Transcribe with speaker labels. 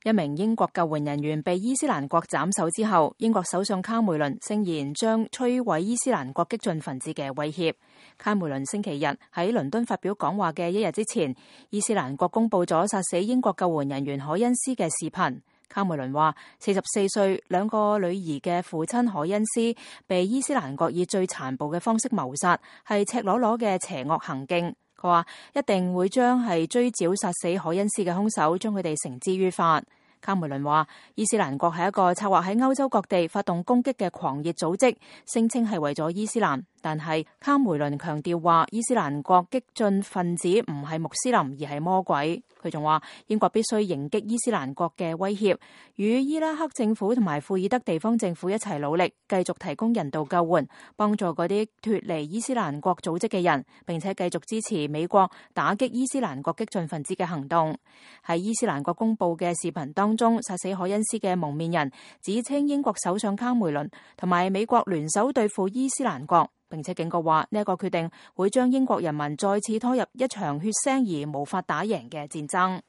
Speaker 1: 一名英國救援人員被伊斯蘭國斬首之後，英國首相卡梅倫聲言將摧毀伊斯蘭國激進分子嘅威脅。卡梅倫星期日喺倫敦發表講話嘅一日之前，伊斯蘭國公布咗殺死英國救援人員凱恩斯嘅視頻。卡梅倫話，44歲兩個女兒嘅父親凱恩斯被伊斯蘭國以最殘暴嘅方式謀殺，係赤裸裸嘅邪惡行徑。佢話一定會將係追剿殺死凱恩斯嘅兇手，將佢哋繩之於法。卡梅倫話，伊斯蘭國係一個策劃喺歐洲各地發動攻擊嘅狂熱組織，聲稱係為咗伊斯蘭。但係卡梅倫強調話，伊斯蘭國激進分子唔係穆斯林而係魔鬼。佢仲話，英國必須迎擊伊斯蘭國嘅威脅，與伊拉克政府同埋庫爾德地方政府一齊努力，繼續提供人道救援，幫助嗰啲脫離伊斯蘭國組織嘅人，並且繼續支持美國打擊伊斯蘭國激進分子嘅行動。喺伊斯蘭國公布嘅視頻當中，殺死凱恩斯嘅蒙面人指稱英國首相卡梅倫同埋美國聯手對付伊斯蘭國，並且警告話呢一個決定會將英國人民再次拖入一場血腥而無法打贏嘅戰爭。